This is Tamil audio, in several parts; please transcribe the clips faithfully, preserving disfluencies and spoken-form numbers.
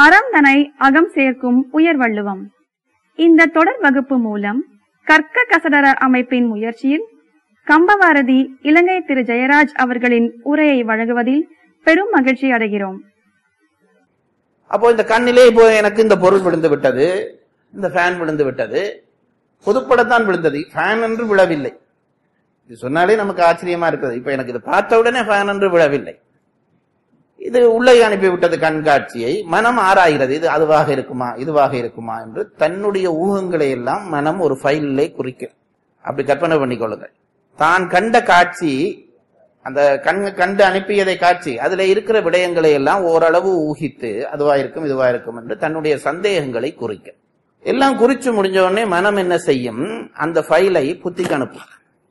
அறம் தனை அகம் சேர்க்கும் உயர்வள்ளுவம். இந்த தொடர் வகுப்பு மூலம் கற்க கசடர அமைப்பின் முயற்சியில் கம்பவாரதி இலங்கை திரு ஜெயராஜ் அவர்களின் உரையை வழங்குவதில் பெரும் மகிழ்ச்சி அடைகிறோம். அப்போ இந்த கண்ணிலே இப்போ எனக்கு இந்த பொருள் விழுந்து விட்டது, இந்த ஃபேன் விழுந்து விட்டது, பொதுப்படத்தான் விழுந்தது, ஃபேன் என்று விழவில்லை. இது சொன்னாலே நமக்கு ஆச்சரியமா இருக்குது. இப்ப எனக்கு இது பார்த்த உடனே ஃபேன் என்று விழவில்லை, இது உள்ளே அனுப்பி விட்டது கண்காட்சியை. மனம் ஆராய்கிறது, இது அதுவாக இருக்குமா இதுவாக இருக்குமா என்று தன்னுடைய ஊகங்களை எல்லாம் மனம் ஒரு ஃபைலிலே குறிக்கும். அப்படி கற்பனை பண்ணிக்கொள்ளுங்கள். தான் கண்ட காட்சி, அந்த கண் கண்டு அனுப்பியதை காட்சி, அதுல இருக்கிற விடயங்களை எல்லாம் ஓரளவு ஊகித்து அதுவா இருக்கும் இதுவா இருக்கும் என்று தன்னுடைய சந்தேகங்களை குறிக்கும். எல்லாம் குறிச்சு முடிஞ்ச உடனே மனம் என்ன செய்யும், அந்த ஃபைலை புத்திக்கு அனுப்பும்.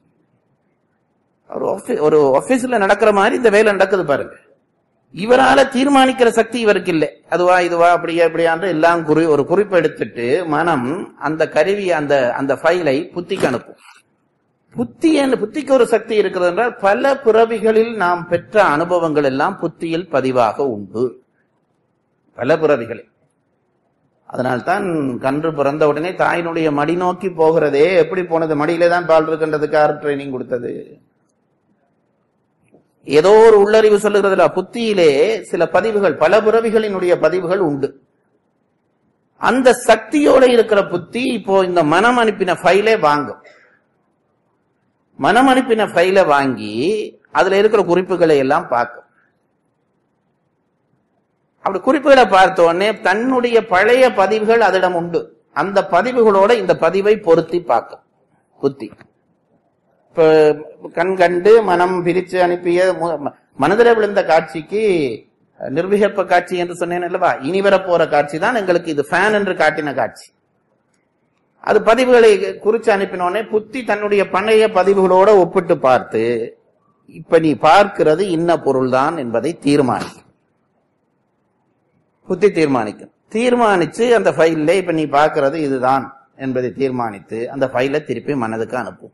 ஒரு ஆபீஸ்ல நடக்கிற மாதிரி இந்த வேலை நடக்குது பாருங்க. இவரால தீர்மானிக்கிற சக்தி இவருக்கு இல்லை, அதுவா இதுவா அப்படியா அப்படியான்ற எல்லாம் குறி ஒரு குறிப்பு எடுத்துட்டு மனம் அந்த கருவி அந்த அந்த ஃபைலை புத்திக்கு அனுப்பும். புத்தி புத்திக்கு ஒரு சக்தி இருக்கிறது என்றால் பல பிறவிகளில் நாம் பெற்ற அனுபவங்கள் எல்லாம் புத்தியில் பதிவாக உண்டு, பல பிறவிகளில். அதனால்தான் கன்று பிறந்த உடனே தாயினுடைய மடி நோக்கி போகிறதே. எப்படி போனது? மடியிலே தான் பால் இருக்கின்றதுக்கு யார் ட்ரைனிங் கொடுத்தது? ஏதோ ஒரு உள்ளறிவு சொல்லுகிறதுல புத்தியிலே சில பதிவுகள், பல பிறவிகளினுடைய பதிவுகள் உண்டு. அந்த சக்தியோட இருக்கிற புத்தி இப்போ இந்த மனம் அனுப்பின ஃபைலே வாங்கும். மனம் அனுப்பின ஃபைல வாங்கி அதுல இருக்கிற குறிப்புகளை எல்லாம் பார்க்கும். அப்படி குறிப்புகளை பார்த்த உடனே தன்னுடைய பழைய பதிவுகள் அதிடம் உண்டு, அந்த பதிவுகளோட இந்த பதிவை பொருத்தி பார்க்கும் புத்தி. இப்ப கண் கண்டு மனம் பிரிச்சு அனுப்பிய மனதில் விழுந்த காட்சிக்கு நிர்விகற்ப காட்சி என்று சொன்னேன் அல்லவா, இனி வரப்போற காட்சி தான் எங்களுக்கு இது ஃபேன் என்று காட்டின காட்சி. அது பதிவுகளை குறிச்சு அனுப்பினோடனே புத்தி தன்னுடைய பழைய பதிவுகளோட ஒப்பிட்டு பார்த்து இப்ப நீ பார்க்கிறது இன்ன பொருள் தான் என்பதை தீர்மானிக்கும். புத்தி தீர்மானிக்கும். தீர்மானிச்சு அந்த ஃபைல்ல இப்ப நீ பார்க்கிறது இதுதான் என்பதை தீர்மானித்து அந்த ஃபைலை திருப்பி மனதுக்கு அனுப்பும்.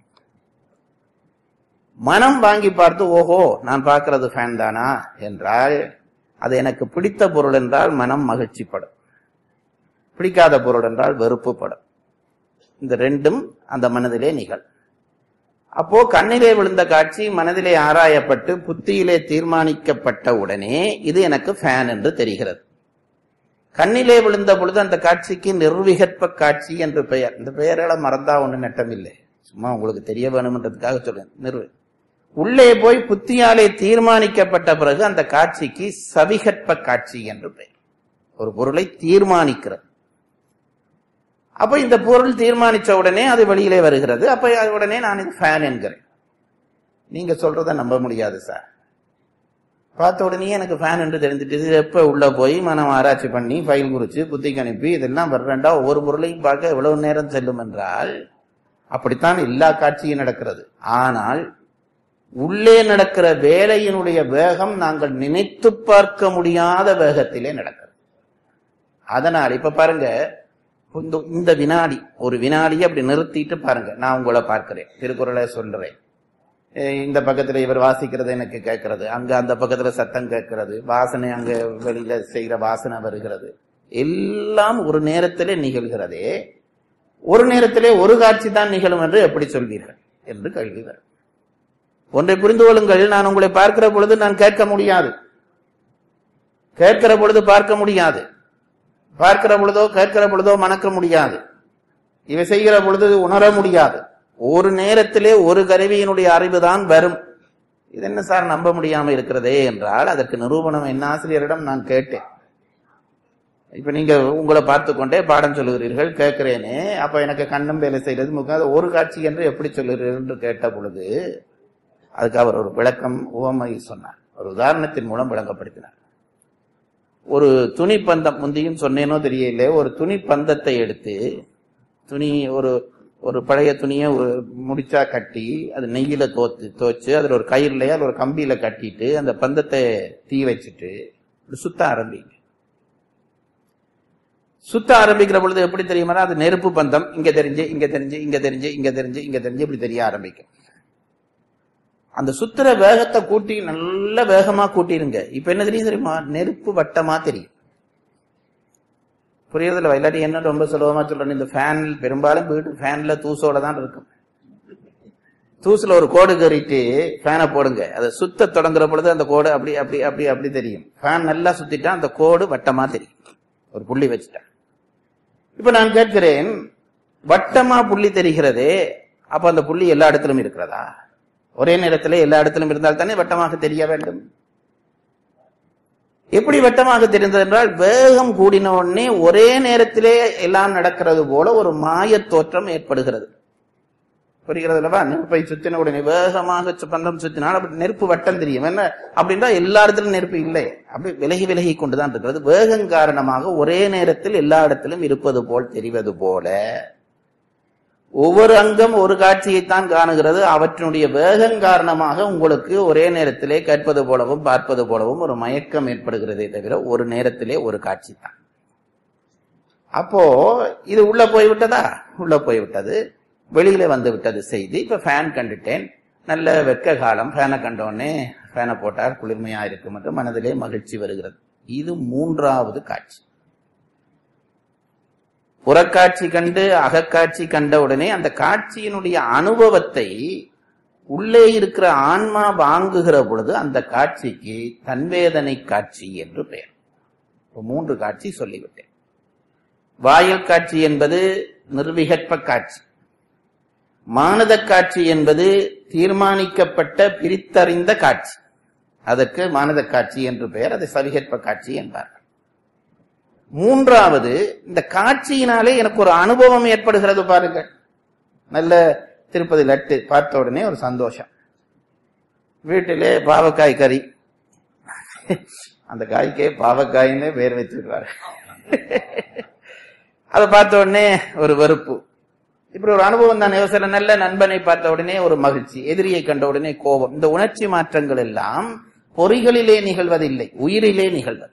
மனம் வாங்கி பார்த்து ஓஹோ நான் பார்க்கிறது ஃபேன் தானா என்றால் அது எனக்கு பிடித்த பொருள் என்றால் மனம் மகிழ்ச்சிப்படும், பிடிக்காத பொருள் என்றால் வெறுப்புப்படும். இந்த ரெண்டும் அந்த மனதிலே நிகழ். அப்போ கண்ணிலே விழுந்த காட்சி மனதிலே ஆராயப்பட்டு புத்தியிலே தீர்மானிக்கப்பட்ட உடனே இது எனக்கு ஃபேன் என்று தெரிகிறது. கண்ணிலே விழுந்த பொழுது அந்த காட்சிக்கு நிர்விகற்ப காட்சி என்று பெயர். இந்த பெயர்களை மறந்தா ஒண்ணு நட்டம் இல்லை, சும்மா உங்களுக்கு தெரிய வேணும்ன்றதுக்காக சொல்றேன். நிர்வி உள்ளே போய் புத்தியாலே தீர்மானிக்கப்பட்ட பிறகு அந்த காட்சிக்கு சவிகற்ப காட்சி என்று பெயர். ஒரு பொருளை தீர்மானிக்கிறது. அப்ப இந்த பொருள் தீர்மானிச்ச உடனே அது வெளியிலே வருகிறது. அப்ப உடனே நான் இது ஃபேன் என்கிறேன். நீங்க சொல்றத நம்ப முடியாது சார். பார்த்த உடனே எனக்கு ஃபேன் என்று தெரிஞ்சுட்டு எப்ப உள்ள போய் மனம் ஆராய்ச்சி பண்ணி ஃபைல் குறிச்சு புத்திக்கு அனுப்பி இதெல்லாம் வர்றேன்டா ஒவ்வொரு பொருளையும் பார்க்க எவ்வளவு நேரம் செல்லும் என்றால் அப்படித்தான் எல்லா காட்சியும் நடக்கிறது. ஆனால் உள்ளே நடக்கிற வேலையினுடைய வேகம் நாங்கள் நினைத்து பார்க்க முடியாத வேகத்திலே நடக்கிறது. அதனால் இப்ப பாருங்க, இந்த வினாடி ஒரு வினாடியை அப்படி நிறுத்திட்டு பாருங்க. நான் உங்களை பார்க்கிறேன், திருக்குறளை சொல்றேன், இந்த பக்கத்துல இவர் வாசிக்கிறது எனக்கு கேட்கறது, அங்க அந்த பக்கத்துல சத்தம் கேட்கிறது, வாசனை அங்க வெளியில செய்கிற வாசனை வருகிறது, எல்லாம் ஒரு நேரத்திலே நிகழ்கிறதே. ஒரு நேரத்திலே ஒரு காட்சி தான் நிகழும் என்று எப்படி சொல்வீர்கள் என்று கேள்வி வரும். ஒன்றை புரிந்து கொள்ளுங்கள், நான் உங்களை பார்க்கிற பொழுது நான் கேட்க முடியாது, கேட்கிற பொழுது பார்க்க முடியாது, பார்க்கிற பொழுதோ கேட்கிற பொழுதோ மணக்க முடியாது, இவை செய்கிற பொழுது உணர முடியாது. ஒரு நேரத்திலே ஒரு கருவியினுடைய அறிவுதான் வரும். இது என்ன சார் நம்ப முடியாம இருக்கிறதே என்றால் அதற்கு நிரூபணம் என்ன ஆசிரியரிடம் நான் கேட்டேன். இப்ப நீங்க உங்களை பார்த்து கொண்டே பாடம் சொல்லுகிறீர்கள், கேட்கிறேனே, அப்ப எனக்கு கண்ணம் வேலை செய்யறது முக்கியம், ஒரு காட்சி என்று எப்படி சொல்லுகிறீர்கள் என்று கேட்ட பொழுது அதுக்கு அவர் ஒரு விளக்கம் உவமை சொன்னார், ஒரு உதாரணத்தின் மூலம் விளங்கப்படுத்தினார். ஒரு துணி பந்தம், முந்தியும் சொன்னேனோ தெரியல, ஒரு துணி பந்தத்தை எடுத்து துணி ஒரு ஒரு பழைய துணியை முடிச்சா கட்டி அது நெய்யில தோத்து தோச்சு அதுல ஒரு கயிறுலையா ஒரு கம்பியில கட்டிட்டு அந்த பந்தத்தை தீ வச்சுட்டு சுத்த ஆரம்பிங்க. சுத்த ஆரம்பிக்கிற பொழுது எப்படி தெரியுமா, அது நெருப்பு பந்தம், இங்க தெரிஞ்சு இங்க தெரிஞ்சு இங்க தெரிஞ்சு இங்க தெரிஞ்சு இங்க தெரிஞ்சு இப்படி தெரிய ஆரம்பிக்கும். அந்த சுத்துற வேகத்தை கூட்டி நல்ல வேகமா கூட்டிருங்க. இப்ப என்ன தெரியும் தெரியுமா, நெருப்பு வட்டமா தெரியும். புரியறதுல இல்லாட்டி என்ன ரொம்ப சுலபமா சொல்றேன். இந்த ஃபேன் பெரும்பாலும் வீட்டு ஃபேன்ல தூசோட தான் இருக்கும். தூசுல ஒரு கோடு கறிட்டு ஃபேனை போடுங்க, அதை சுத்த தொடங்குற பொழுது அந்த கோடு அப்படி அப்படி அப்படி அப்படி தெரியும். ஃபேன் நல்லா சுத்திட்டா அந்த கோடு வட்டமா தெரியும், ஒரு புள்ளி வச்சுட்டா. இப்ப நான் கேட்கிறேன், வட்டமா புள்ளி தெரிகிறதே, அப்ப அந்த புள்ளி எல்லா இடத்திலும் இருக்கிறதா? ஒரே நேரத்திலே எல்லா இடத்திலும் இருந்தால் தானே வட்டமாக தெரிய வேண்டும். எப்படி வட்டமாக தெரிந்தது என்றால், வேகம் கூடின உடனே ஒரே நேரத்திலே எல்லாம் நடக்கிறது போல ஒரு மாய தோற்றம் ஏற்படுகிறது. புரிகிறது அல்லவா? நெருப்பை சுத்தின உடனே வேகமாக பந்தம் சுத்தினால் அப்படி நெருப்பு வட்டம் தெரியும். என்ன அப்படின்னா எல்லா இடத்திலும் நெருப்பு இல்லை, அப்படி விலகி விலகி கொண்டுதான் இருக்கிறது. வேகம் காரணமாக ஒரே நேரத்தில் எல்லா இடத்திலும் இருப்பது போல் தெரிவது போல ஒவ்வொரு அங்கம் ஒரு காட்சியைத்தான் காணுகிறது. அவற்றினுடைய வேகம் காரணமாக உங்களுக்கு ஒரே நேரத்திலே கேட்பது போலவும் பார்ப்பது போலவும் ஒரு மயக்கம் ஏற்படுகிறதே தவிர ஒரு நேரத்திலே ஒரு காட்சி தான். அப்போ இது உள்ள போய்விட்டதா? உள்ள போய்விட்டது, வெளியில வந்து விட்டது செய்தி. இப்ப ஃபேன் கண்டுட்டேன், நல்ல வெக்க காலம், ஃபேனை கண்டோடனே ஃபேனை போட்டால் குளிர்மையா இருக்கும் என்று மனதிலே மகிழ்ச்சி வருகிறது. இது மூன்றாவது காட்சி. புறக்காட்சி கண்டு அகக்காட்சி கண்ட உடனே அந்த காட்சியினுடைய அனுபவத்தை உள்ளே இருக்கிற ஆன்மா வாங்குகிற பொழுது அந்த காட்சிக்கு தன்வேதனை காட்சி என்று பெயர். மூன்று காட்சி சொல்லிவிட்டேன். வாயில் காட்சி என்பது நிர்விகற்ப காட்சி. மானத காட்சி என்பது தீர்மானிக்கப்பட்ட பிரித்தறிந்த காட்சி, அதற்கு மானத காட்சி என்று பெயர். அதை சவிகற்ப காட்சி என்பார். மூன்றாவது, இந்த காட்சியினாலே எனக்கு ஒரு அனுபவம் ஏற்படுகிறது பாருங்கள். நல்ல திருப்பதி லட்டு பார்த்த உடனே ஒரு சந்தோஷம். வீட்டிலே பாவக்காய் கறி, அந்த காய்க்கே பாவக்காயின்னு பேர் வச்சிருக்காரு. அதை பார்த்த உடனே ஒரு வெறுப்பு, இப்படி ஒரு அனுபவம் தான். சில நல்ல நண்பனை பார்த்த உடனே ஒரு மகிழ்ச்சி, எதிரியை கண்ட உடனே கோபம். இந்த உணர்ச்சி மாற்றங்கள் எல்லாம் பொறிகளிலே நிகழ்வதில்லை, உயிரிலே நிகழ்வது.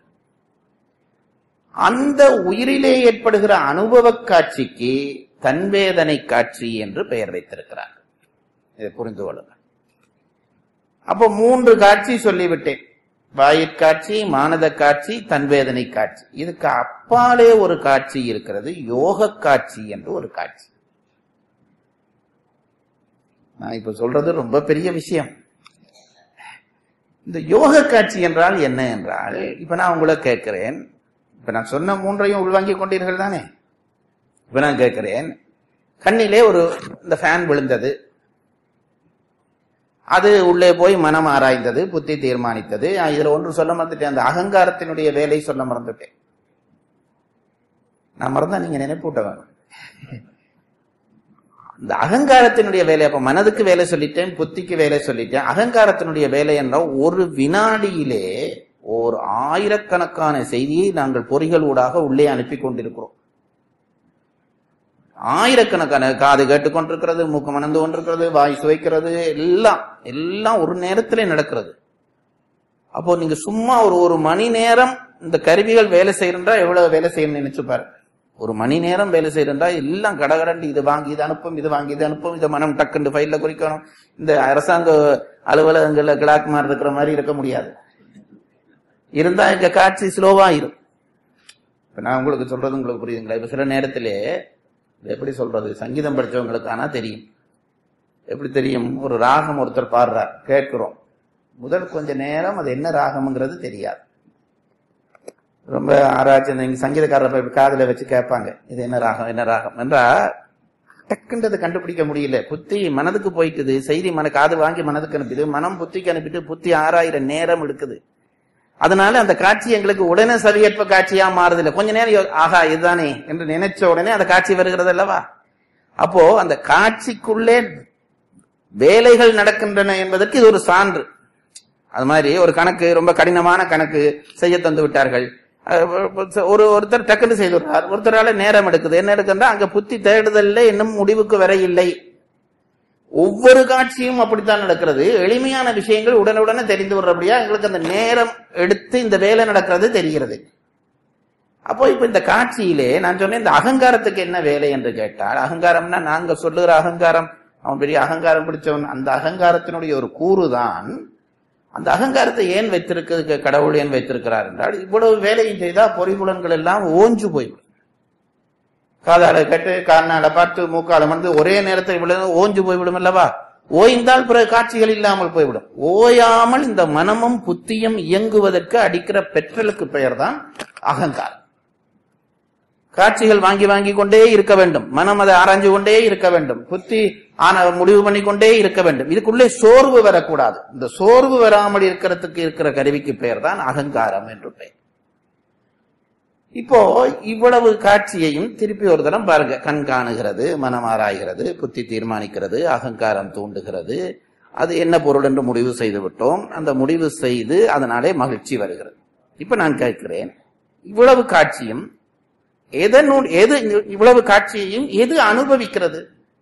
அந்த உயிரிலே ஏற்படுகிற அனுபவ காட்சிக்கு தன்வேதனை காட்சி என்று பெயர் வைத்திருக்கிறார். இதை புரிந்து கொள்ளுங்கள். அப்போ மூன்று காட்சி சொல்லிவிட்டேன். வாயிற்காட்சி, மானத காட்சி, தன்வேதனை காட்சி. இதுக்கு அப்பாலே ஒரு காட்சி இருக்கிறது, யோக காட்சி என்று ஒரு காட்சி. நான் இப்ப சொல்றது ரொம்ப பெரிய விஷயம். இந்த யோக காட்சி என்றால் என்ன என்றால், இப்ப நான் உங்களை கேட்கிறேன், இப்ப நான் சொன்ன மூன்றையும் உள்வாங்கிக் கொண்டீர்கள் தானே? இப்ப நான் கேட்கிறேன், கண்ணிலே ஒரு இந்த ஃபேன் விழுந்தது, அது உள்ளே போய் மனம் ஆராய்ந்தது, புத்தி தீர்மானித்தது. இதுல ஒன்று சொல்ல மறந்துட்டேன், அந்த அகங்காரத்தினுடைய வேலை சொல்ல மறந்துட்டேன். நான் மறந்தா நீங்க நினைப்பூட்ட வேணும். இந்த அகங்காரத்தினுடைய வேலை, அப்ப மனதுக்கு வேலை சொல்லிட்டேன், புத்திக்கு வேலை சொல்லிட்டேன். அகங்காரத்தினுடைய வேலை என்றால் ஒரு வினாடியிலே ஒரு ஆயிரக்கணக்கான செய்தியை நாங்கள் பொறிகள் ஊடாக உள்ளே அனுப்பி கொண்டிருக்கிறோம். ஆயிரக்கணக்கான காது கேட்டுக்கொண்டிருக்கிறது, மூக்கு மணந்து கொண்டிருக்கிறது, வாய் சுவைக்கிறது, எல்லாம் எல்லாம் ஒரு நேரத்திலே நடக்கிறது. அப்போ நீங்க சும்மா ஒரு ஒரு மணி நேரம் இந்த கருவிகள் வேலை செய்யறா எவ்வளவு வேலை செய்யணும்னு நினைச்சு பாருங்க. ஒரு மணி நேரம் வேலை செய்யறா எல்லாம் கடகடண்டு இது வாங்கி இது அனுப்பும், இது வாங்கி இது அனுப்பும், இதை மனம் டக்குண்டு ஃபைல்ல குறிக்கணும். இந்த அரசாங்க அலுவலகங்கள்ல கிளாக் மாதிரி இருக்கிற மாதிரி இருக்க முடியாது. இருந்தா இங்க காட்சி ஸ்லோவாயிரும். இப்ப நான் உங்களுக்கு சொல்றது உங்களுக்கு புரியுதுங்களா? இப்ப சில நேரத்திலே எப்படி சொல்றது, சங்கீதம் படிச்சவங்களுக்கு ஆனா தெரியும். எப்படி தெரியும்? ஒரு ராகம் ஒருத்தர் பாடுறார், கேட்கிறோம். முதல் கொஞ்ச நேரம் அது என்ன ராகம்ங்கிறது தெரியாது. ரொம்ப ஆராய்ச்சி, நீங்க சங்கீதக்காரர் காதுல வச்சு கேட்பாங்க, இது என்ன ராகம் என்ன ராகம் என்றா டக்குன்றது கண்டுபிடிக்க முடியல. புத்தி மனதுக்கு போயிட்டுது, செய்தி மன காது வாங்கி மனதுக்கு அனுப்பிது, மனம் புத்திக்கு அனுப்பிட்டு புத்தி ஆறாயிரம் நேரம் எடுக்குது. அதனால அந்த காட்சி எங்களுக்கு உடனே சவியற்ப காட்சியா மாறுதில்லை. கொஞ்ச நேரம் ஆகா இதுதானே என்று நினைச்ச உடனே அந்த காட்சி வருகிறது அல்லவா? அப்போ அந்த காட்சிக்குள்ளே வேலைகள் நடக்கின்றன என்பதற்கு இது ஒரு சான்று. அது மாதிரி ஒரு கணக்கு, ரொம்ப கடினமான கணக்கு செய்ய தந்து விட்டார்கள். ஒரு ஒருத்தர் டக்குன்னு செய்து விடுறார், ஒருத்தரால நேரம் எடுக்குது. என்ன எடுக்குன்னா அங்க புத்தி தேடுதல்ல இன்னும் முடிவுக்கு வர இல்லை. ஒவ்வொரு காட்சியும் அப்படித்தான் நடக்கிறது. எளிமையான விஷயங்கள் உடனுடனே தெரிந்து விடுறபடியா எங்களுக்கு அந்த நேரம் எடுத்து இந்த வேலை நடக்கிறது தெரிகிறது. அப்போ இப்ப இந்த காட்சியிலே நான் சொன்னேன், இந்த அகங்காரத்துக்கு என்ன வேலை என்று கேட்டால், அகங்காரம்னா நாங்க சொல்லுகிற அகங்காரம், அவன் பெரிய அகங்காரம் பிடிச்சவன், அந்த அகங்காரத்தினுடைய ஒரு கூறுதான். அந்த அகங்காரத்தை ஏன் வைத்திருக்க கடவுள் ஏன் வைத்திருக்கிறார் என்றால், இவ்வளவு வேலையும் செய்தா பொறிபுலன்கள் எல்லாம் ஓஞ்சு போய்விடும். காதால கட்டு கால்நாள பார்த்து மூக்கால வந்து ஒரே நேரத்தில் விட ஓஞ்சு போய்விடும் அல்லவா? ஓய்ந்தால் பிறகு காட்சிகள் இல்லாமல் போய்விடும். ஓயாமல் இந்த மனமும் புத்தியும் இயங்குவதற்கு அடிக்கிற பெற்றலுக்கு பெயர் தான் அகங்காரம். காட்சிகள் வாங்கி வாங்கி கொண்டே இருக்க வேண்டும், மனம் அதை ஆராய்ஞ்சு கொண்டே இருக்க வேண்டும், புத்தி ஆன முடிவு பண்ணி கொண்டே இருக்க வேண்டும். இதுக்குள்ளே சோர்வு வரக்கூடாது. இந்த சோர்வு வராமல் இருக்கிறதுக்கு இருக்கிற கருவிக்கு பெயர் தான் அகங்காரம் என்று பெயர். இப்போ இவ்வளவு காட்சியையும் திருப்பி ஒரு தரம் பாருங்க. கண் காணுகிறது, மனம் ஆராய்கிறது, புத்தி தீர்மானிக்கிறது, அகங்காரம் தூண்டுகிறது. அது என்ன பொருள் என்று முடிவு செய்து விட்டோம். அந்த முடிவு செய்து அதனாலே மகிழ்ச்சி வருகிறது. இப்ப நான் கேட்கிறேன், இவ்வளவு காட்சியும் எதனு எது இவ்வளவு காட்சியையும் எது அனுபவிக்கிறது?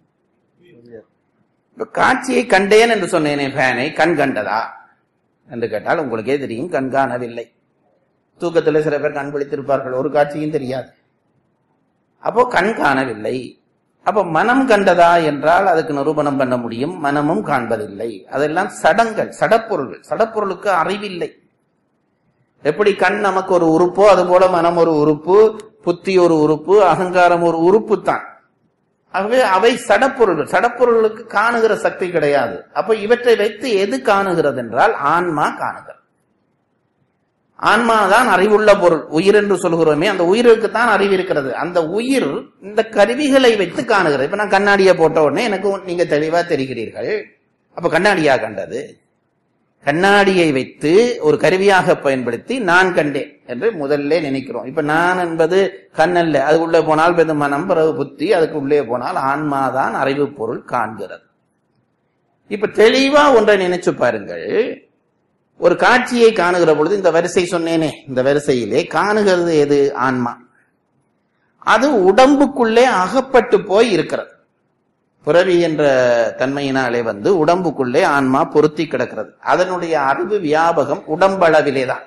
காட்சியை கண்டேன் என்று சொன்னேனே, ஃபேனை கண் கண்டதா என்று கேட்டால் உங்களுக்கே தெரியும், கண் காணவில்லை. தூக்கத்தில் சில பேர் கண் விழித்திருப்பார்கள், ஒரு காட்சியும் தெரியாது. அப்போ கண் காணவில்லை. அப்போ மனம் கண்டதா என்றால் அதுக்கு நிரூபணம் பண்ண முடியும். மனமும் காண்பதில்லை. அதெல்லாம் சடங்கள், சடப்பொருள்கள். சடப்பொருளுக்கு அறிவில்லை. எப்படி கண் நமக்கு ஒரு உறுப்போ அதுபோல மனம் ஒரு உறுப்பு, புத்தி ஒரு உறுப்பு, அகங்காரம் ஒரு உறுப்பு தான். ஆகவே அவை சடப்பொருள்கள். சடப்பொருளுக்கு காணுகிற சக்தி கிடையாது. அப்ப இவற்றை வைத்து எது காணுகிறது என்றால் ஆன்மா காணுகிறது. ஆன்மாதான் அறிவுள்ள பொருள். உயிர் என்று சொல்கிறோமே, அந்த உயிருக்கு தான் அறிவு இருக்கிறது. அந்த உயிர் இந்த கருவிகளை வைத்து காணுகிறது. இப்ப நான் கண்ணாடியை போட்ட உடனே எனக்கு நீங்க தெளிவா தெரிகிறீர்கள். அப்ப கண்ணாடியா கண்டது? கண்ணாடியை வைத்து ஒரு கருவியாக பயன்படுத்தி நான் கண்டேன் என்று முதல்ல நினைக்கிறோம். இப்ப நான் என்பது கண்ணல்ல, அது உள்ளே போனால் பெரும் மனம், பிறகு புத்தி, அதுக்கு உள்ளே போனால் ஆன்மாதான் அறிவு பொருள் காண்கிறது. இப்ப தெளிவா ஒன்றை நினைச்சு பாருங்கள். ஒரு காட்சியை காணுகிற பொழுது இந்த வரிசை சொன்னேனே, இந்த வரிசையிலே காணுகிறது எது? ஆன்மா. அது உடம்புக்குள்ளே அகப்பட்டு போய் இருக்கிறது. புறவி என்ற தன்மையினாலே வந்து உடம்புக்குள்ளே ஆன்மா பொருத்தி கிடக்கிறது. அதனுடைய அறிவு வியாபகம் உடம்பளவிலே தான்.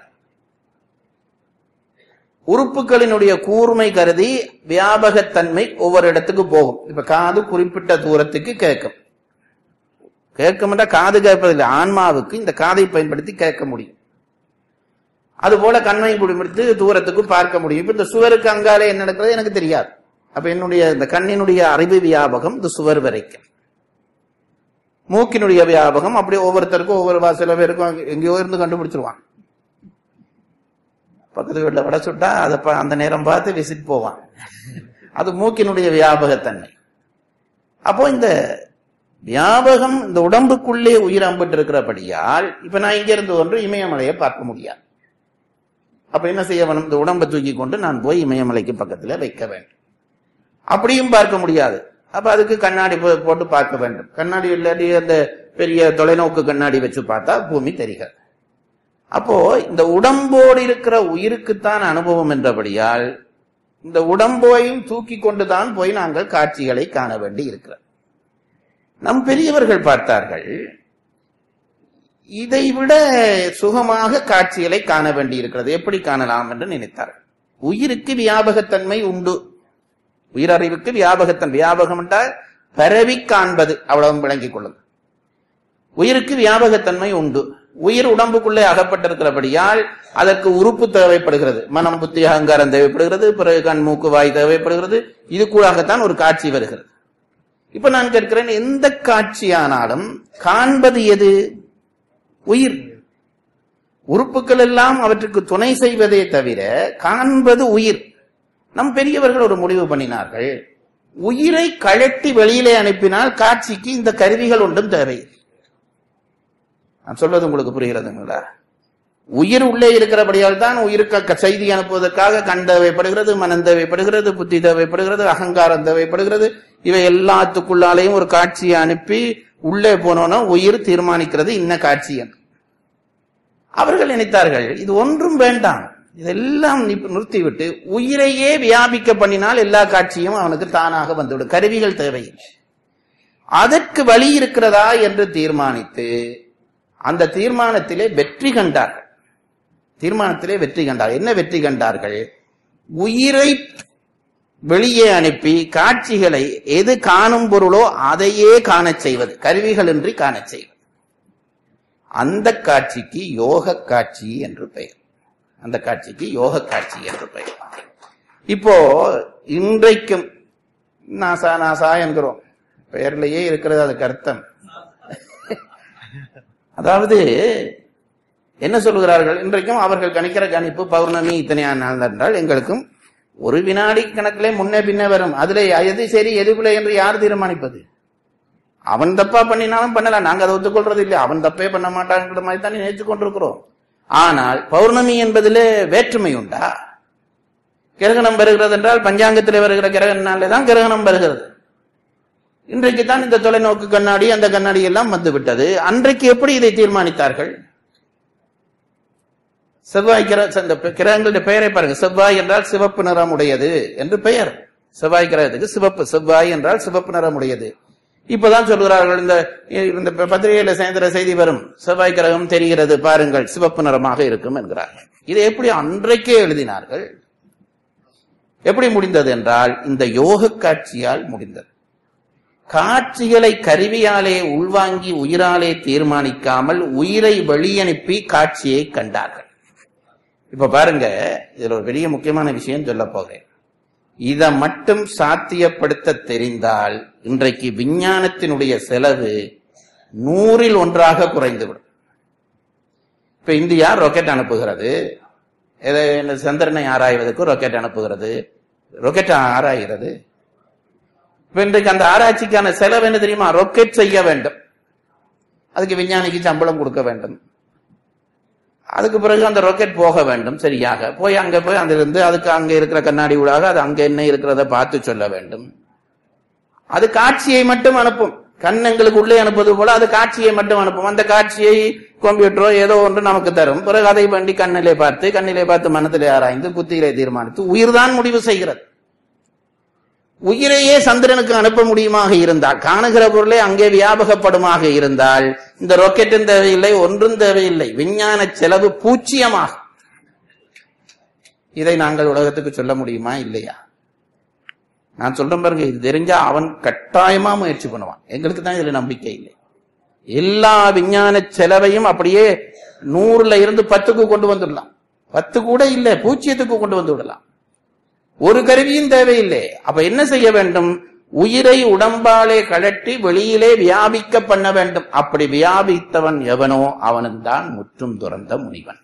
உறுப்புகளினுடைய கூர்மை கருதி வியாபகத்தன்மை ஒவ்வொரு இடத்துக்கு போகும். இப்ப காது குறிப்பிட்ட தூரத்துக்கு கேட்கும். கேட்கும் என்ற காது கேட்பதில்லை. ஆன்மாவுக்கு இந்த காதை பயன்படுத்தி கேட்க முடியும். அதுபோல கண்ணை குடிமிடுத்து தூரத்துக்கு பார்க்க முடியும். இப்ப இந்த சுவருக்கு அங்காலே என்ன நடக்கிறது எனக்கு தெரியாது. அப்ப என்னுடைய இந்த கண்ணினுடைய அறிவு வியாபகம் இந்த சுவர் வரைக்கும். மூக்கினுடைய வியாபகம் அப்படி ஒவ்வொருத்தருக்கும் ஒவ்வொரு சில பேருக்கும் எங்கேயோ இருந்து கண்டுபிடிச்சிருவான். பக்கத்து வீட்டில் வடை சுட்டா அதை அந்த நேரம் பார்த்து விசிட் போவான். அது மூக்கினுடைய வியாபகத்தன்மை. அப்போ இந்த வியாபகம் இந்த உடம்புக்குள்ளே உயிர் அம்பிட்டு இருக்கிறபடியால் இப்ப நான் இங்க இருந்து ஒன்று இமயமலையை பார்க்க முடியாது. அப்ப என்ன செய்ய வேணும்? இந்த உடம்பை தூக்கி கொண்டு நான் போய் இமயமலைக்கு பக்கத்துல வைக்க வேண்டும். அப்படியும் பார்க்க முடியாது. அப்ப அதுக்கு கண்ணாடி போட்டு பார்க்க வேண்டும். கண்ணாடி இல்லாட்டி அந்த பெரிய தொலைநோக்கு கண்ணாடி வச்சு பார்த்தா பூமி தெரிகிறது. அப்போ இந்த உடம்போடு இருக்கிற உயிருக்குத்தான் அனுபவம் என்றபடியால் இந்த உடம்போயும் தூக்கி கொண்டுதான் போய் நாங்கள் காட்சிகளை காண வேண்டி இருக்கிறோம். நம் பெரியவர்கள் பார்த்தார்கள், இதைவிட சுகமாக காட்சிகளை காண வேண்டி இருக்கிறது. எப்படி காணலாம் என்று நினைத்தார்கள். உயிருக்கு வியாபகத்தன்மை உண்டு. உயிரறிவுக்கு வியாபகத்தன் வியாபகம் என்றால் பரவி காண்பது, அவ்வளவு விளங்கிக் கொள்ளும். உயிருக்கு வியாபகத்தன்மை உண்டு. உயிர் உடம்புக்குள்ளே அகப்பட்டிருக்கிறபடியால் அதற்கு உறுப்பு தேவைப்படுகிறது. மனம், புத்தி, அகங்காரம் தேவைப்படுகிறது. பிறகு கண், மூக்கு, வாய் தேவைப்படுகிறது. இது கூடத்தான் ஒரு காட்சி வருகிறது. இப்ப நான் கேட்கிறேன், எந்த காட்சியானாலும் காண்பது எது? உயிர். உறுப்புகள் எல்லாம் அவற்றுக்கு துணை செய்வதே தவிர காண்பது உயிர். நம் பெரியவர்கள் ஒரு முடிவு பண்ணினார்கள், உயிரை கழட்டி வெளியிலே அனுப்பினால் காட்சிக்கு இந்த கருவிகள் ஒன்றும் தேவை. நான் சொல்வது உங்களுக்கு புரிகிறதுங்களா? உயிர் உள்ளே இருக்கிறபடியால் தான் உயிருக்கு செய்தி அனுப்புவதற்காக கண் தேவைப்படுகிறது, மனம் தேவைப்படுகிறது, புத்தி தேவைப்படுகிறது, அகங்காரம் தேவைப்படுகிறது. இவை எல்லாத்துக்குள்ளாலையும் ஒரு காட்சியை அனுப்பி உள்ளே போனோன்னா உயிர் தீர்மானிக்கிறது இன்ன காட்சி என்று. அவர்கள் நினைத்தார்கள், இது ஒன்றும் வேண்டாம், இதெல்லாம் நிறுத்திவிட்டு உயிரையே வியாபிக்க பண்ணினால் எல்லா காட்சியும் அவனுக்கு தானாக வந்துவிடும், கருவிகள் தேவையில்லை. அதற்கு வழி இருக்கிறதா என்று தீர்மானித்து அந்த தீர்மானத்திலே வெற்றி கண்டார்கள். தீர்மானத்திலே வெற்றி கண்டார்கள். என்ன வெற்றி கண்டார்கள்? உயிரை வெளியே அனுப்பி காட்சிகளை எது காணும் பொருளோ அதையே காணச் செய்வது, கருவிகளின்றி காணச் செய்வது. அந்த காட்சிக்கு யோக காட்சி என்று பெயர். அந்த காட்சிக்கு யோக காட்சி என்று பெயர். இப்போ இன்றைக்கும் நாசா நாசா என்கிறோம். பெயர்லேயே இருக்கிறது அதுக்கு அர்த்தம். அதாவது என்ன சொல்லுகிறார்கள், இன்றைக்கும் அவர்கள் கணிக்கிற கணிப்பு பௌர்ணமி இத்தனை நாள் என்றால் எங்களுக்கும் ஒரு வினாடி கணக்கிலே முன்னே பின்னே வரும். அதுல எது சரி எது பிள்ளை என்று யார் தீர்மானிப்பது? அவன் தப்பா பண்ணினாலும் பண்ணலாம், நாங்க அதை ஒத்துக்கொள்றது இல்லை. அவன் தப்பே பண்ண மாட்டாங்கிற மாதிரி தான் நினைச்சு கொண்டிருக்கிறோம். ஆனால் பௌர்ணமி என்பதிலே வேற்றுமை உண்டா? கிரகணம் வருகிறது என்றால் பஞ்சாங்கத்திலே வருகிற கிரகணாலே தான் கிரகணம் வருகிறது. இன்றைக்கு தான் இந்த தொலைநோக்கு கண்ணாடி அந்த கண்ணாடி எல்லாம் வந்து விட்டது. அன்றைக்கு எப்படி இதை தீர்மானித்தார்கள்? செவ்வாய் கிரகங்களுடைய பெயரை பாருங்க. செவ்வாய் என்றால் சிவப்பு நிறம் உடையது என்று பெயர். செவ்வாய் கிரகத்துக்கு சிவப்பு, செவ்வாய் என்றால் சிவப்பு நிறம் உடையது. இப்பதான் சொல்கிறார்கள், இந்த பத்திரிகையில சேர்ந்த செய்தி வரும், செவ்வாய் கிரகம் தெரிகிறது பாருங்கள், சிவப்பு நிறமாக இருக்கும் என்கிறார்கள். இதை எப்படி அன்றைக்கே எழுதினார்கள்? எப்படி முடிந்தது என்றால் இந்த யோக காட்சியால் முடிந்தது. காட்சிகளை கருவியாலே உள்வாங்கி உயிராலே தீர்மானிக்காமல் உயிரை வெளியனுப்பி காட்சியை கண்டார்கள். இப்ப பாருங்க, இதுல ஒரு பெரிய முக்கியமான விஷயம் சொல்ல போகிறேன். இதை மட்டும் சாத்தியப்படுத்த தெரிந்தால் இன்றைக்கு விஞ்ஞானத்தினுடைய செலவு நூறில் ஒன்றாக குறைந்துவிடும். இப்ப இந்தியா ராக்கெட் அனுப்புகிறது, சந்திரனை ஆராய்வதற்கு ராக்கெட் அனுப்புகிறது, ராக்கெட் ஆராய்கிறது. இப்ப இன்றைக்கு அந்த ஆராய்ச்சிக்கான செலவு என்ன தெரியுமா? ராக்கெட் செய்ய வேண்டும், அதுக்கு விஞ்ஞானிக்கு சம்பளம் கொடுக்க வேண்டும், அதுக்கு பிறகு அந்த ராக்கெட் போக வேண்டும், சரியாக போய் அங்க போய் அதிலிருந்து அதுக்கு அங்க இருக்கிற கண்ணாடி ஊடாக அது அங்க என்ன இருக்கிறத பார்த்து சொல்ல வேண்டும். அது காட்சியை மட்டும் அனுப்பும், கண்ணங்களுக்கு உள்ளே அனுப்புவது போல அது காட்சியை மட்டும் அனுப்பும். அந்த காட்சியை கம்ப்யூட்டரோ ஏதோ ஒன்று நமக்கு தரும். பிறகு அதை வண்டி கண்ணிலே பார்த்து கண்ணிலே பார்த்து மனத்திலே ஆராய்ந்து புத்தியிலே தீர்மானித்து உயிர்தான் முடிவு செய்கிறது. உயிரையே சந்திரனுக்கு அனுப்ப முடியுமாக இருந்தால், காணுகிற பொருளே அங்கே வியாபகப்படுமாக இருந்தால் இந்த ராக்கெட்டும் தேவையில்லை, ஒன்றும் தேவையில்லை, விஞ்ஞான செலவு பூச்சியமாக. இதை நாங்கள் உலகத்துக்கு சொல்ல முடியுமா? இல்லையா? நான் சொல்றேன் பாருங்க, இது தெரிஞ்சா அவன் கட்டாயமா முயற்சி பண்ணுவான். எங்களுக்கு தான் இதுல நம்பிக்கை இல்லை. எல்லா விஞ்ஞான செலவையும் அப்படியே நூறுல இருந்து பத்துக்கு கொண்டு வந்துடலாம், பத்து கூட இல்லை பூஜ்ஜியத்துக்கு கொண்டு வந்து விடலாம். ஒரு கருவியும் தேவையில்லை. அப்ப என்ன செய்ய வேண்டும்? உயிரை உடம்பாலே கழட்டி வெளியிலே வியாபிக்க பண்ண வேண்டும். அப்படி வியாபித்தவன் எவனோ அவனும் தான் முற்றும் துறந்த முனிவன்.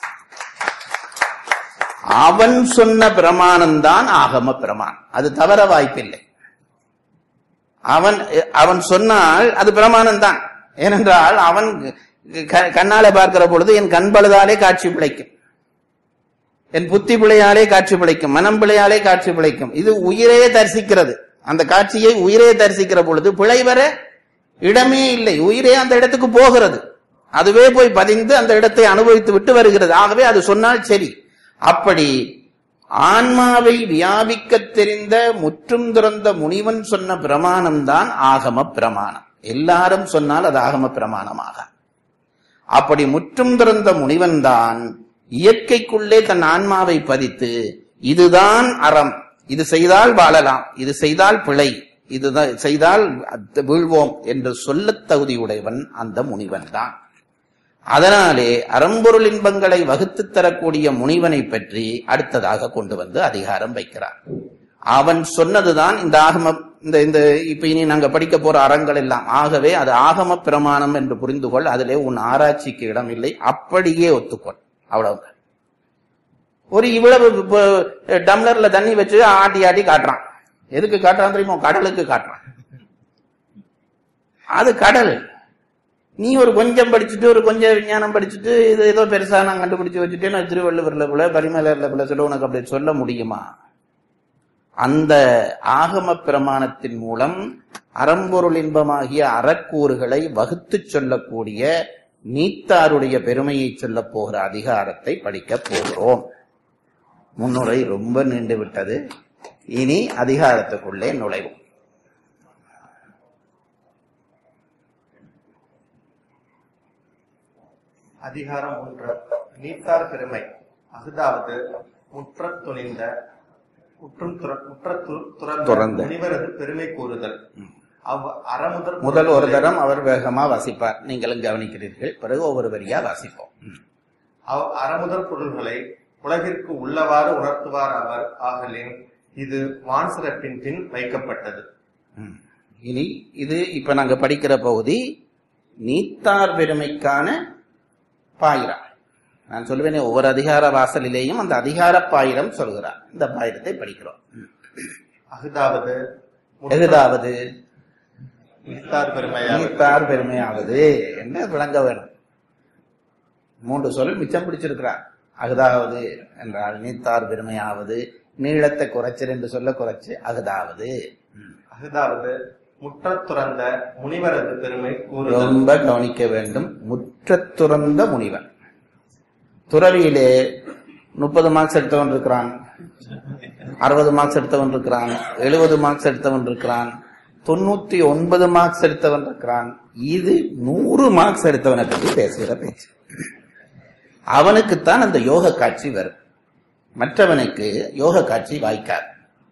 அவன் சொன்ன பிரமாணம்தான் ஆகம பிரமாணம், அது தவற வாய்ப்பில்லை. அவன் அவன் சொன்னால் அது பிரமாணம் தான். ஏனென்றால் அவன் கண்ணாலே பார்க்கிற பொழுது என் கண் பழுதாலே காட்சி பிழைக்கும், என் புத்தி பிழையாலே காட்சி பிழைக்கும், மனம் பிழையாலே காட்சி பிழைக்கும். இது உயிரே தரிசிக்கிறது. அந்த காட்சியை உயிரே தரிசிக்கிற பொழுது பிழை வர இடமே இல்லை. உயிரே அந்த இடத்துக்கு போகிறது, அதுவே போய் பதிந்து அந்த இடத்தை அனுபவித்து விட்டு வருகிறது. ஆகவே அது சொன்னால் சரி. அப்படி ஆன்மாவை வியாபிக்க தெரிந்த முற்றும் துறந்த முனிவன் சொன்ன பிரமாணம்தான் ஆகம பிரமாணம். எல்லாரும் சொன்னால் அது ஆகம பிரமாணமாக. அப்படி முற்றும் துறந்த முனிவன் தான் இயற்கைக்குள்ளே தன் ஆன்மாவை பதித்து இதுதான் அறம், இது செய்தால் வாழலாம், இது செய்தால் பிழை, இது செய்தால் வீழ்வோம் என்று சொல்ல தகுதியுடையவன் அந்த முனிவன் தான். அதனாலே அறம்பொருள் இன்பங்களை வகுத்து தரக்கூடிய முனிவனை பற்றி அடுத்ததாக கொண்டு வந்து அதிகாரம் வைக்கிறார். அவன் சொன்னதுதான் இந்த ஆகம இந்த இந்த இப்ப இனி நாங்க படிக்க போற அறங்கள் எல்லாம். ஆகவே அது ஆகம பிரமாணம் என்று புரிந்து கொள், அதிலே உன் ஆராய்ச்சிக்கு இடம் இல்லை, அப்படியே ஒத்துக்கொள், அவ்வளவு. ஒரு இவ்வளவு டம்ளர்ல தண்ணி வச்சு ஆட்டி ஆட்டி காட்டுறான். எதுக்கு காட்டுறான் தெரியுமோ? கடலுக்கு காட்டுறான். அது கடல். நீ ஒரு கொஞ்சம் படிச்சுட்டு ஒரு கொஞ்சம் விஞ்ஞானம் படிச்சுட்டு இது ஏதோ பெருசா நான் கண்டுபிடிச்சு வச்சுட்டேன்னு திருவள்ளுவர்ல போல பரிமலர்ல போல சொல்ல உனக்கு அப்படி சொல்ல முடியுமா? அந்த ஆகம பிரமாணத்தின் மூலம் அறம்பொருள் இன்பமாகிய அறக்கூறுகளை வகுத்து சொல்லக்கூடிய நீத்தாருடைய பெருமையை சொல்ல போகிற அதிகாரத்தை படிக்க போகிறோம். முன்னுரை ரொம்ப நீண்டு விட்டது. இனி அதிகாரத்துக்குள்ளே நுழைவோம். அதிகாரம் ஒன்று. நீத்தார் பெருமை. அதாவது முற்ற துணிந்த துறந்த முனிவரது பெருமை கூறுதல். அறமுதல் முதல் ஒரு தரம் அவர் வேகமா வாசிப்பார், நீங்களும் கவனிக்கிறீர்கள். பிறகு ஒவ்வொரு வரியா வாசிப்போம். அறமுதல் பொருள்களை உலகிற்கு உள்ளவாறு உணர்த்துவார் அவர். ஆகலின் இது வான் சிறப்பின் பின் வைக்கப்பட்டது. ம். இனி இது இப்ப நாங்க படிக்கிற பகுதி நீத்தார் பெருமைக்கான பாயிரம். நான் சொல்லுவேனே ஒவ்வொரு அதிகார வாசலிலேயும் அந்த அதிகார பாயிரம் சொல்கிறார். இந்த பாயிரத்தை படிக்கிறோம். அஃதாவது எதாவது நீத்தார் பெருமையாவது நீத்தார் பெருமையாவது என்ன விளங்க வேணும். மூன்று சொல் மிச்சம் பிடிச்சிருக்கிறார். அகுதாவது என்றால் நீத்தார் பெருமையாவது, நீளத்தை குறைச்சர் என்று சொல்ல குறைச்சு அகுதாவது. அஃதாவது முற்றத் துறந்த முனிவரது பெருமை கூறுதல். ரொம்ப கவனிக்க வேண்டும். முற்றத் துறந்த முனிவன். துறவியிலே முப்பது மார்க்ஸ் எடுத்தவன் இருக்கிறான், அறுபது மார்க்ஸ் எடுத்தவன் இருக்கிறான், எழுபது மார்க்ஸ் எடுத்தவன் இருக்கிறான், தொண்ணூத்தி ஒன்பது மார்க்ஸ் எடுத்தவன் இருக்கிறான். இது நூறு மார்க்ஸ் எடுத்தவனை பற்றி பேசுகிற பேச்சு. அவனுக்குத்தான் அந்த யோக காட்சி வரும். மற்றவனுக்கு யோக காட்சி வாய்க்காது.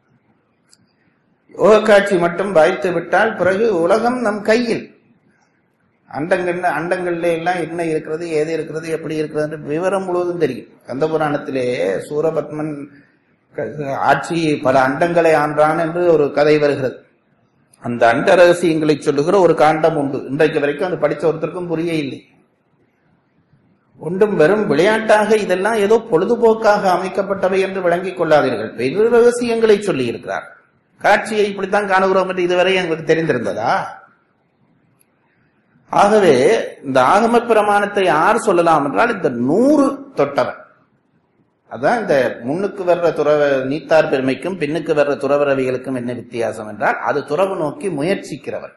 யோக காட்சி மட்டும் வாய்த்து விட்டால் பிறகு உலகம் நம் கையில். அண்டங்கள் அண்டங்கள்ல எல்லாம் என்ன இருக்கிறது, ஏது இருக்கிறது, எப்படி இருக்கிறது விவரம் முழுவதும் தெரியும். கந்த புராணத்திலே சூரபத்மன் ஆட்சி பல அண்டங்களை ஆண்டான் என்று ஒரு கதை வருகிறது. அந்த அண்ட ரகசியங்களை சொல்லுகிற ஒரு காண்டம் உண்டு. இன்றைக்கு வரைக்கும் அது படித்த ஒருத்தருக்கும் புரிய இல்லை. ஒன்றும் வெறும் விளையாட்டாக இதெல்லாம் ஏதோ பொழுதுபோக்காக அமைக்கப்பட்டவை என்று விளங்கிக் கொள்ளாதீர்கள். பெரு ரகசியங்களை சொல்லி இருக்கிறார். காட்சியை இப்படித்தான் காணுகிறோம் என்று இதுவரை எங்களுக்கு தெரிந்திருந்ததா? ஆகவே இந்த ஆகம பிரமாணத்தை யார் சொல்லலாம் என்றால் இந்த நூறு தொட்டவன். அதான் இந்த முன்னுக்கு வர்ற துறவ நீத்தார் பெருமைக்கும் பின்னுக்கு வர்ற துறவரவிகளுக்கும் என்ன வித்தியாசம் என்றால் அது துறவு நோக்கி முயற்சிக்கிறவன்.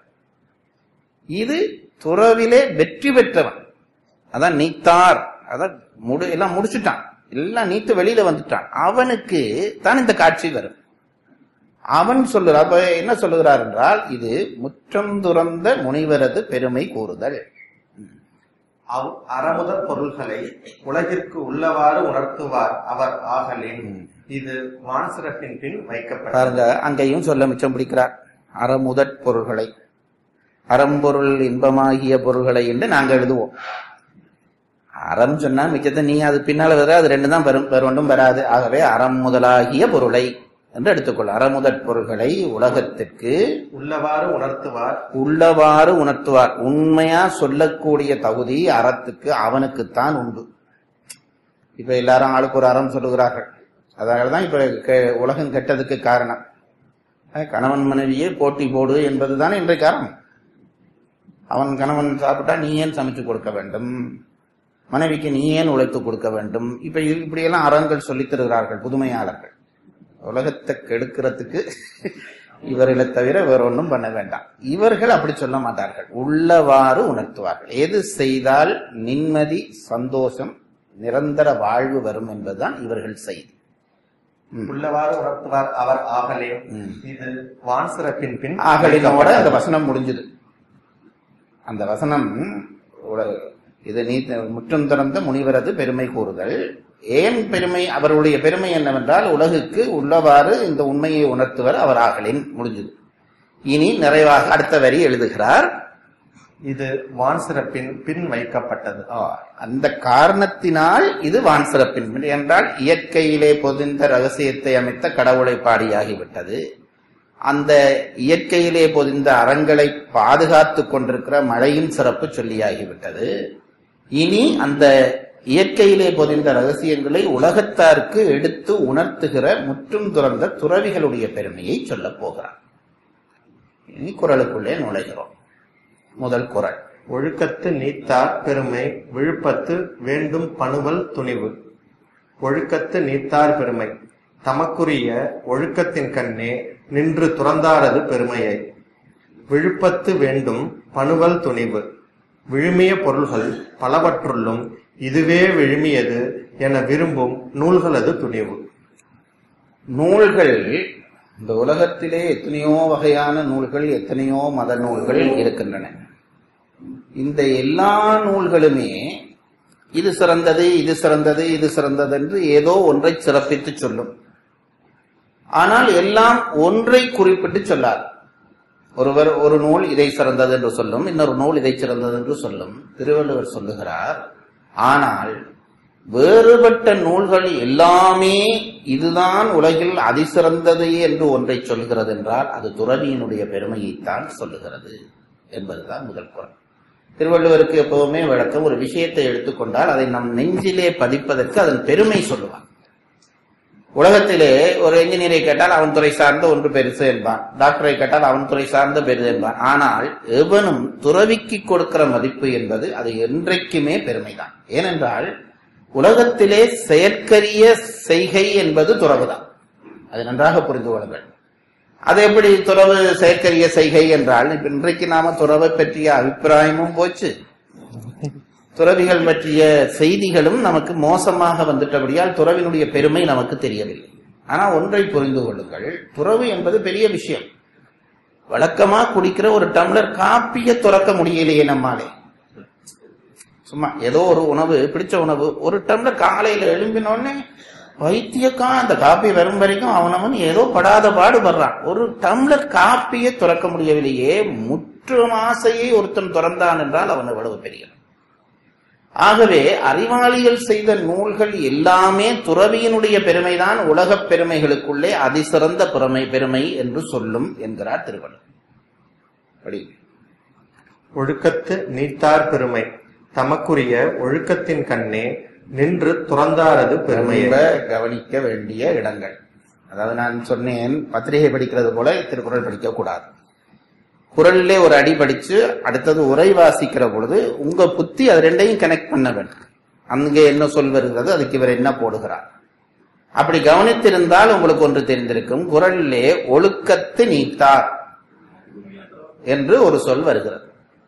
இது துறவிலே வெற்றி பெற்றவன். அதான் நீத்தார். அதான் முடி எல்லாம் முடிச்சுட்டான், எல்லாம் நீத்து வெளியில வந்துட்டான். அவனுக்கு தான் இந்த காட்சி வரும். அவன் சொல்லுறார். என்ன சொல்லுகிறார் என்றால் இது முற்றம் துறந்த முனிவரது பெருமை கூறுதல். அவ் அறமுதற் பொருள்களை உலகிற்கு உள்ளவாறு உணர்த்துவார் அவர் ஆகலின். இது வான் சிறப்பின் பின் வைக்கப்பட்ட. பாருங்க, அங்கேயும் சொல்ல மிச்சம் பிடிக்கிறார். அறமுதற் பொருள்களை, அறம்பொருள் இன்பமாகிய பொருள்களை என்று நாங்க எழுதுவோம். அறம் சொன்னா மிச்சத்தை நீ அது பின்னால வர அது ரெண்டு தான் வரும், வேற ஒன்றும் வராது. ஆகவே அறம் முதலாகிய பொருளை என்று எடுத்துக்கொள்ள. அறமுதற் பொருள்களை உலகத்திற்கு உள்ளவாறு உணர்த்துவார் உள்ளவாறு உணர்த்துவார். உண்மையா சொல்லக்கூடிய தகுதி அறத்துக்கு அவனுக்குத்தான் உண்டு. இப்ப எல்லாரும் ஆளுக்கு ஒரு அறம் சொல்லுகிறார்கள். அதனாலதான் இப்ப உலகம் கெட்டதுக்கு காரணம். கணவன் மனைவியே போட்டி போடு என்பதுதான் இன்றைக்கு அறம். அவன் கணவன் சாப்பிட்டா நீ ஏன் சமைச்சு கொடுக்க வேண்டும், மனைவிக்கு நீ ஏன் உழைத்து கொடுக்க வேண்டும். இப்ப இப்படியெல்லாம் அறங்கள் சொல்லித் தருகிறார்கள் புதுமையாளர்கள். உலகத்தை கெடுக்கிறதுக்கு இவர்களை தவிர வேற ஒன்றும் பண்ண வேண்டாம். இவர்கள் அப்படி சொல்ல மாட்டார்கள். உள்ளவாறு உணர்த்துவார்கள். எது செய்தால் நிம்மதி, சந்தோஷம், நிரந்தர வாழ்வு வரும் என்பதுதான் இவர்கள் செய்தி. உள்ளவாறு உணர்த்துவார் அவர் ஆகலே. இது வான் சிறப்பின் பின் ஆகலினோட அந்த வசனம் முடிஞ்சது. அந்த வசனம் இது நீ முற்றம் திறந்த முனிவரது பெருமை கூறுதல். ஏன் பெருமை? அவருடைய பெருமை என்னவென்றால் உலகுக்கு உள்ளவாறு இந்த உண்மையை உணர்த்துவர் அவர் ஆகலின். முடிஞ்சது. இனி நிறைவாக அடுத்த வரி எழுதுகிறார். இது வான் சிறப்பின் பின் வைக்கப்பட்டது. அந்த காரணத்தினால் இது வான் சிறப்பின் பின் என்றால் இயற்கையிலே பொதிந்த ரகசியத்தை அமைத்த கடவுளை பாடியாகிவிட்டது. அந்த இயற்கையிலே பொதிந்த அறங்களை பாதுகாத்து கொண்டிருக்கிற மழையின் சிறப்பு சொல்லியாகிவிட்டது. இனி அந்த இயற்கையிலே பொதிந்த ரகசியங்களை உலகத்தாருக்கு எடுத்து உணர்த்துகிற முற்றும் துறந்த துறவிகளுடைய பெருமையை சொல்ல போகிறார். இனி குறளுக்குள்ளே நுழைகிறோம். முதல் குறள். ஒழுக்கத்து நீத்தார் பெருமை விழுப்பத்து வேண்டும் பணுவல் துணிவு. ஒழுக்கத்து நீத்தார் பெருமை தமக்குரிய ஒழுக்கத்தின் கண்ணே நின்று துறந்தாரது பெருமையை. விழுப்பத்து வேண்டும் பணுவல் துணிவு. விழுமிய பொருள்கள் பலவற்றுள்ளும் இதுவே விழுமியது என விரும்பும் நூல்களது துணிவு. நூல்கள் இந்த உலகத்திலே எத்தனையோ வகையான நூல்கள், எத்தனையோ மத நூல்கள் இருக்கின்றன. இந்த எல்லா நூல்களுமே இது சிறந்தது, இது சிறந்தது, இது சிறந்தது என்று ஏதோ ஒன்றை சிறப்பித்து சொல்லும். ஆனால் எல்லாம் ஒன்றை குறிப்பிட்டு சொல்லார். ஒருவர் ஒரு நூல் இதை சிறந்தது என்று சொல்லும், இன்னொரு நூல் இதை சிறந்தது என்று சொல்லும். திருவள்ளுவர் சொல்லுகிறார், ஆனால் வேறுபட்ட நூல்கள் எல்லாமே இதுதான் உலகில் அதிசிறந்தது என்று ஒன்றை சொல்கிறது என்றால் அது துறவியினுடைய பெருமையைத்தான் சொல்லுகிறது என்பதுதான் முதல் குறள். திருவள்ளுவருக்கு எப்பவுமே விளக்கம், ஒரு விஷயத்தை எடுத்துக்கொண்டால் அதை நம் நெஞ்சிலே பதிப்பதற்கு அதன் பெருமை சொல்லுவான். உலகத்திலே ஒரு என்ஜினியரை கேட்டால் அவன் துறை சார்ந்த ஒன்று பெருசு என்பான், டாக்டரை கேட்டால் அவன் துறை சார்ந்த பெருசு என்பான். ஆனால் எவனும் துறவிக்கு கொடுக்கிற மதிப்பு என்பது அது என்றைக்குமே பெருமைதான். ஏனென்றால் உலகத்திலே செயற்கரிய செய்கை என்பது துறவுதான். அது நன்றாக புரிந்து கொள்ளுங்கள். அது எப்படி துறவு செயற்கரிய செய்கை என்றால், இன்றைக்கு நாம துறவை பற்றிய அபிப்பிராயமும் போச்சு, துறவிகள் பற்றிய செய்திகளும் நமக்கு மோசமாக வந்துட்டபடியால் துறவினுடைய பெருமை நமக்கு தெரியவில்லை. ஆனா ஒன்றை புரிந்து கொள்ளுங்கள், துறவு என்பது பெரிய விஷயம். வழக்கமா குடிக்கிற ஒரு டம்ளர் காப்பியை துறக்க முடியலையே நம்மாலே. சும்மா ஏதோ ஒரு உணவு, பிடிச்ச உணவு, ஒரு டம்ளர் காலையில எழும்பினோடனே வைத்தியக்கா அந்த காப்பி வரும் வரைக்கும் அவனவன் ஏதோ படாத பாடுபடுறான். ஒரு டம்ளர் காப்பியை துறக்க முடியவில்லையே, முற்று ஆசையை ஒருத்தன் துறந்தான் என்றால் அவன் எவ்வளவு பெரிய. ஆகவே அறிவாளிகள் செய்த நூல்கள் எல்லாமே துறவியினுடைய பெருமைதான் உலகப் பெருமைகளுக்குள்ளே அதிசிறந்த பெருமை பெருமை என்று சொல்லும் என்கிறார் திருவள்ளுவர். ஒழுக்கத்து நீத்தார் பெருமை தமக்குரிய ஒழுக்கத்தின் கண்ணே நின்று துறந்தாரது பெருமை. கவனிக்க வேண்டிய இடங்கள். அதாவது நான் சொன்னேன், பத்திரிகை படிக்கிறது போல திருக்குறள் படிக்க கூடாது. குறளிலே ஒரு அடி படிச்சு அடுத்தது உரை வாசிக்கிற பொழுது உங்க புத்தி அது ரெண்டையும் கனெக்ட் பண்ண வேண்டும். அங்கே என்ன சொல் வருகிறது, அதுக்கு இவர் என்ன போடுகிறார். அப்படி கவனித்திருந்தால் உங்களுக்கு ஒன்று தெரிந்திருக்கும். குறளிலே ஒழுக்கத்து நீத்தார் என்று ஒரு சொல் வருகிறது.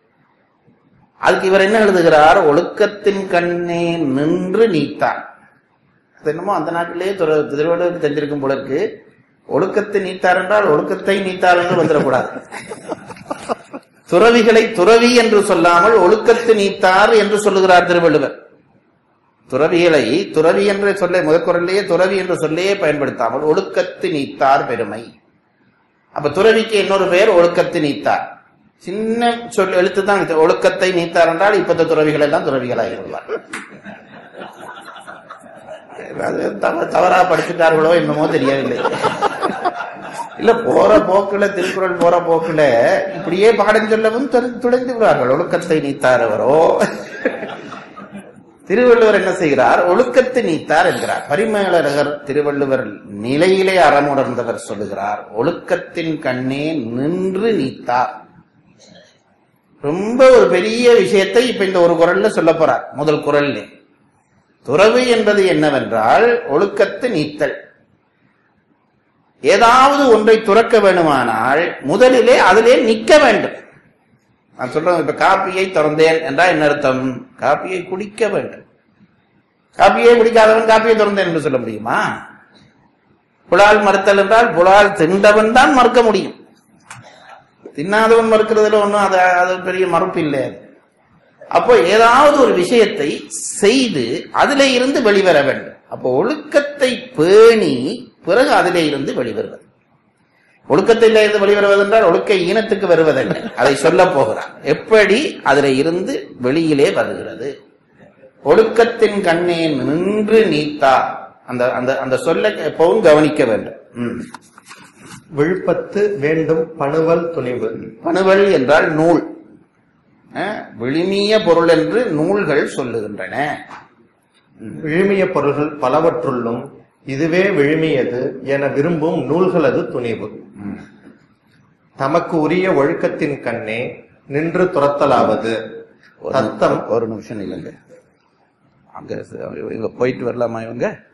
அதுக்கு இவர் என்ன எழுதுகிறார், ஒழுக்கத்தின் கண்ணே நின்று நீத்தார். என்னமோ அந்த நாட்டிலேயே திருவள்ளுவருக்கு தெரிஞ்சிருக்கும் போல இருக்கு. ஒழுக்கத்தை நீத்தார் என்றால் ஒழுக்கத்தை நீத்தார் என்று வந்துடக்கூடாது. துறவிகளை துறவி என்று சொல்லாமல் ஒழுக்கத்து நீத்தார் என்று சொல்லுகிறார் திருவள்ளுவர். துறவிகளை துறவி என்று சொல்ல முதற்குறளிலேயே துறவி என்று சொல்லையே பயன்படுத்தாமல் ஒழுக்கத்து நீத்தார் பெருமை. அப்ப துறவிக்கு இன்னொரு பெயர் ஒழுக்கத்து நீத்தார். சின்ன சொல் எழுத்து தான் ஒழுக்கத்தை நீத்தார் என்றால் இப்பத்த துறவிகள் எல்லாம் துறவிகளாகிவிடுவார். தவறா படிச்சுட்டார்களோ என்னமோ தெரியவில்லை. இல்ல போற போக்குல திருக்குறள் போற போக்குல இப்படியே பாடம் சொல்லவும் துடைந்து விடுவார்கள். ஒழுக்கத்தை நீத்தார் அவரோ. திருவள்ளுவர் என்ன செய்கிறார், ஒழுக்கத்தை நீத்தார் என்கிறார். பரிமேலழகர் திருவள்ளுவர் நிலையிலே அறமுணர்ந்தவர் சொல்லுகிறார், ஒழுக்கத்தின் கண்ணே நின்று நீத்தார். ரொம்ப ஒரு பெரிய விஷயத்தை இப்ப இந்த ஒரு குறள்ல சொல்ல போறார். முதல் குறள்லே துறவு என்பது என்னவென்றால் ஒழுக்கத்து நீத்தல். ஏதாவது ஒன்றை துறக்க வேண்டுமானால் முதலிலே அதிலே நிக்க வேண்டும். நான் சொல்றேன், இப்ப காப்பியை திறந்தேன் என்றால் என்ன அர்த்தம், காப்பியை குடிக்க வேண்டும். காப்பியை குடிக்காதவன் காப்பியை திறந்தேன் என்று சொல்ல முடியுமா? புலால் மறுத்தல் என்றால் புலால் தின்றவன் தான் மறுக்க முடியும். தின்னாதவன் மறுக்கிறதுல ஒன்றும் அது அது பெரிய மறுப்பு இல்லை. அப்போ ஏதாவது ஒரு விஷயத்தை செய்து அதிலே இருந்து வெளிவர வேண்டும். அப்போ ஒழுக்கத்தை பேணி பிறகு அதிலே இருந்து வெளிவருவது. ஒழுக்கத்திலே இருந்து வெளிவருவது என்றால் ஒழுக்க ஈனத்துக்கு வருவதல்ல, அதை சொல்ல போகிறார். எப்படி அதிலே இருந்து வெளியிலே வருகிறது. ஒழுக்கத்தின் கண்ணே நின்று நீத்தா, அந்த அந்த அந்த சொல்ல எப்பவும் கவனிக்க வேண்டும். உம் விழுப்பத்து வேண்டும் பணுவல் துணிவு. பணுவல் என்றால் நூல், விழுமிய பொருள் என்று நூல்கள் சொல்லுகின்றன. விழுமிய பொருள்கள் பலவற்றுள்ளும் இதுவே விழுமியது என விரும்பும் நூல்களது துணிவு. தமக்கு உரிய ஒழுக்கத்தின் கண்ணே நின்று துரத்தலாவது. தத்தம் ஒரு நிமிஷம் இல்லைங்க, அங்க இவங்க போயிட்டு வரலாமா? இவங்க